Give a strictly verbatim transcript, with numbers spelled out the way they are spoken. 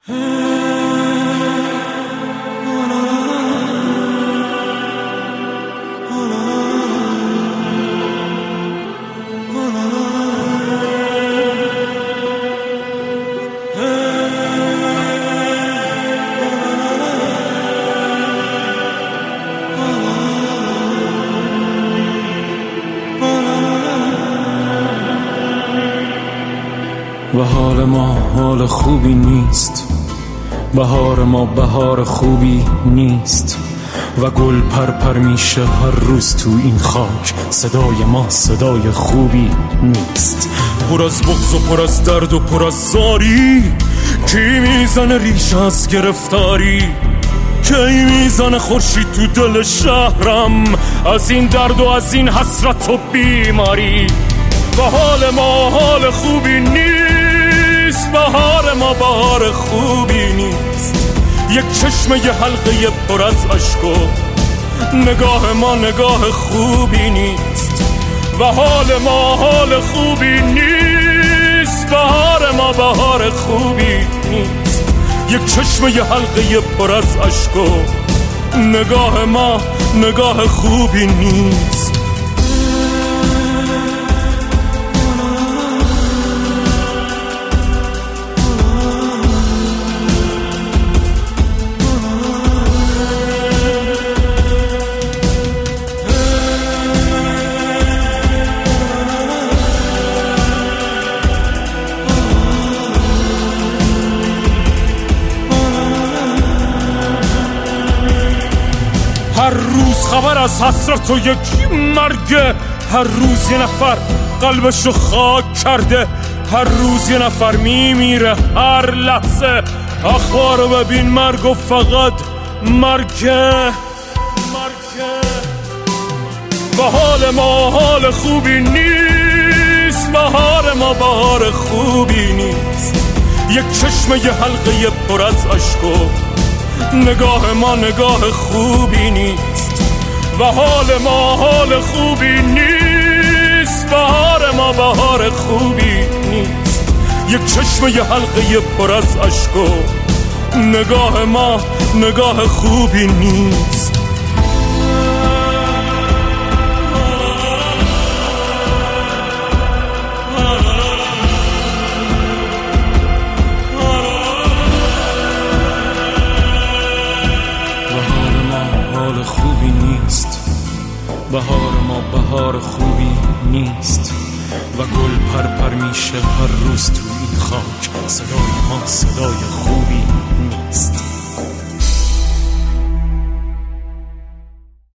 و حال ما حال خوبی نیست، بهار ما بهار خوبی نیست و گل پر پر میشه هر روز تو این خاک، صدای ما صدای خوبی نیست. پر از بغض و پر از درد و پر از زاری، کی میزنه ریشه از گرفتاری، کی میزنه خورشید تو دل شهرم از این درد و از این حسرت و بیماری. و حال ما حال خوبی نیست، بهار ما بهار خوبی نیست. یک چشمه یه حلقه پر از اشک و نگاه ما نگاه خوبی نیست. و حال ما حال خوبی نیست، بهار ما بهار خوبی نیست. یک چشمه یه حلقه پر از اشک و نگاه ما نگاه خوبی نیست. هر روز خبر از حسرت و یک مرگ، هر روز یه نفر قلبشو خاک کرده، هر روز یه نفر میمیره هر لحظه. اخبارو ببین مرگ و فقط مرگه مرگه. و حال ما حال خوبی نیست، بهار ما بهار خوبی نیست. یک چشمه یه حلقه پر از اشک و نگاه ما نگاه خوبی نیست. و حال ما حال خوبی نیست، بهار ما بهار خوبی نیست. یک چشمه یه حلقه پر از اشک و نگاه ما نگاه خوبی نیست. خوبی نیست، بهار ما بهار خوبی نیست و گل پر پر میشه هر روز تو این خاک، صدای ما صدای خوبی